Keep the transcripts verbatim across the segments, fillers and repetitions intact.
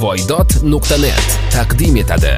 voydod nuqta net taqdim etadi.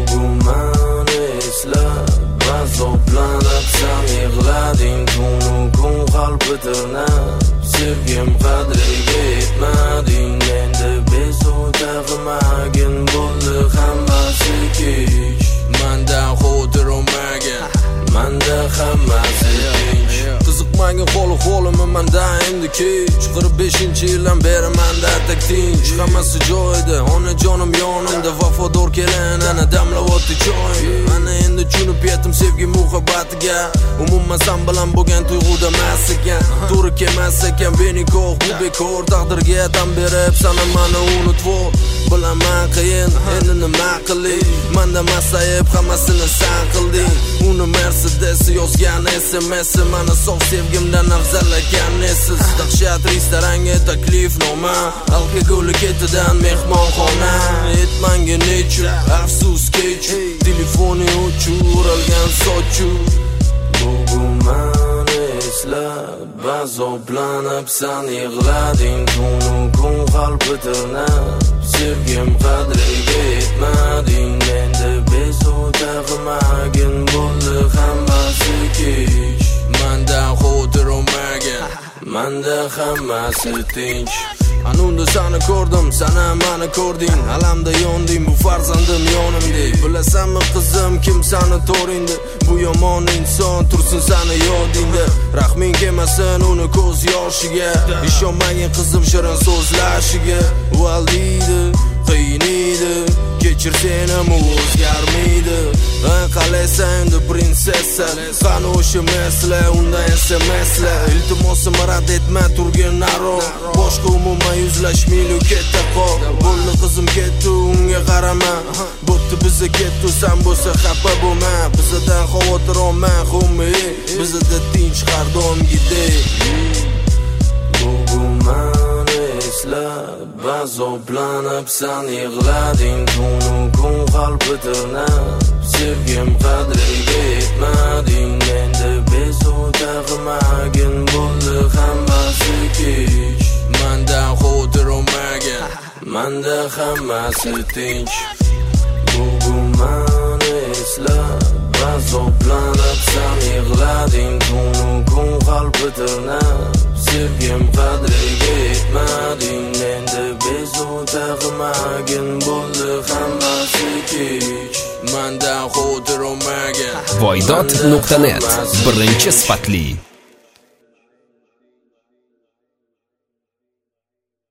Bugun eslab azoblanib sen yig'lading, tunu kun qalbi tirnab sevgim qadriga yetmading. Endi bezovta qilmagin, bo'ldi hammasi kech. Mendan xotir olmagin, menda hammasi tinch. Qiziqmagin qo'li qo'limi mendan endi kech. qirq beshinchi yildan beri menda tak tinch. Hammasi joyida, onajonim yonimda, vafodor kelin ana damlayapti choy. Mana endi tushunib yetdim sevgi muhabbatiga. Umuman sen bilan bo'lgan tuyg'uda emas ekan, to'g'ri kelmas ekan benikoh bu bekor. Taqdirga tan berib sana mani unutib bilaman qiyin, endi nima qilay? Menda masayib hammasini sen qilding. Uni Mercedes yozgan S M S mana sof sevgimdan afzal ekan esiz. Dahshat restoranga taklifnoma, alkogol ketidan mehmonxona. Yetmanga nechun afsus kech, telefoni o'chirilgan sochu. Bugun mani eslab azoblanib sen yig'lading, tunu kun qalbi tirnab sevgim qadriga yetmading. Endi bezovta qilmagin, bo'ldi hammasi kech. Mendan xotir olmagin, menda hammasi tinch. Anunda seni ko'rdim, sana meni ko'rding. Alamda yonding, bu farzandim yonimdek. Bilasanmi qizim, kim seni to'ringdi? Bu yomon inson tursin seni yodingda. Rahming kelmasin uni ko'z yoshiga. Ishonmagin qizim shirin so'zlashiga. U aldiydi, qiynaydi, kechir seni mu o'zgarmaydi. Qalaysan endi prinsessa, qani o'sha mesla, unda S M S'lar. Iltimosim rad etma turgin aro, boshqa umuman yuzlashmaylik ketdi qol. Bo'ldi qizim ketdi, unga qarama. Bo'pti biza ketdi, sen bo'lsa xafa bo'lma. Bizadan xavotir olma, xummi. Bizda tinch har doimgidek. Bugun mani eslab azoblanib sen yig'lading, tunu kun qalbi tirnab sevgim qadriga yetmading. Endi bezovta qilmagin, bo'ldi hammasi kech. Mendan xotir olmagin, menda hammasi tinch. Bugun mani eslab azoblanib sen yig'lading, tunu kun qalbi tirnab sevgim qadriga yetmading. Endi bezovta qilmagin, bo'ldi hammasi kech. Mendan xotir olmagin. voydod nuqta net birinchi sifatli